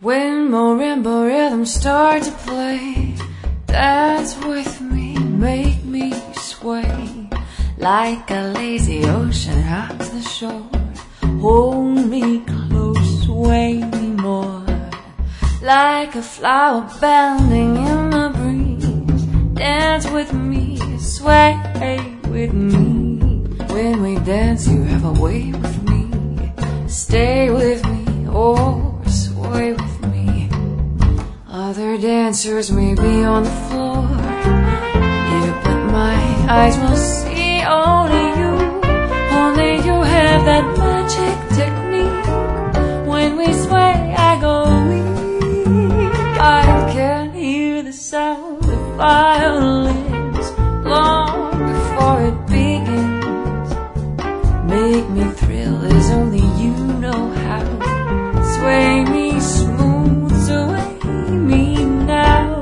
When marimba rhythms start to play, dance with me, make me sway. Like a lazy ocean rocks the shore. Hold me close, sway me more. Like a flower bending in the breeze. Dance with me, sway with me. When we dance you have a way with me. Stay with me or sway with me. Other dancers may be on the floor, yeah, but my eyes will see only you. Only you have that magic technique. When we sway I go weak. I can hear the sound of violins long before it begins. Make me thrill as only you know how. Sway me smooth, sway me now.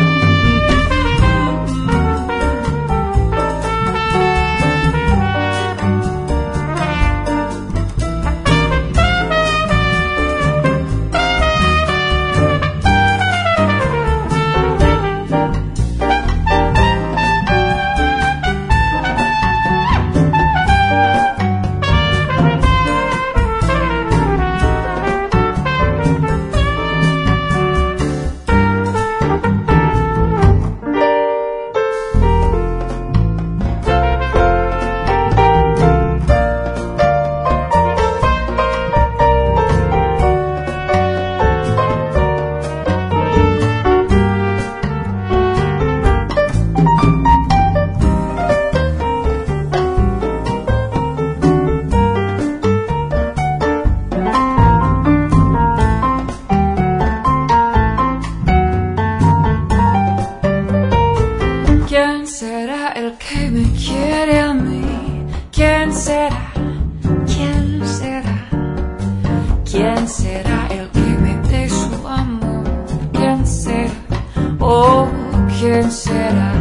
¿Quién será el que me quiere a mí? ¿Quién será? ¿Quién será? ¿Quién será el que me dé su amor? ¿Quién será? Oh, ¿quién será?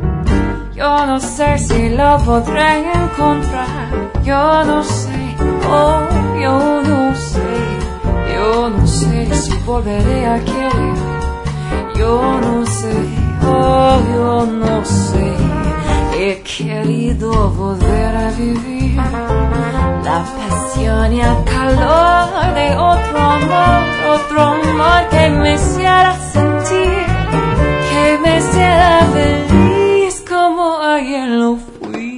Yo no sé si lo podré encontrar. Yo no sé, oh, yo no sé. Yo no sé si volveré a querer. Yo no sé, oh, yo no sé. He querido volver a vivir la pasión y el calor de otro amor que me hiciera sentir, que me hiciera feliz como ayer lo fui.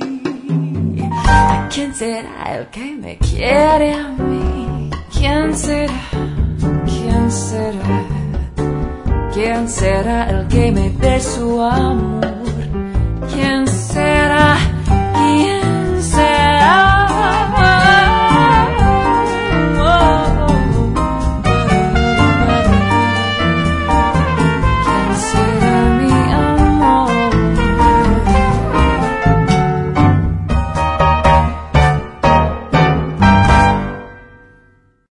¿Quién será el que me quiere a mí? ¿Quién será? ¿Quién será? ¿Quién será el que me dé su amor?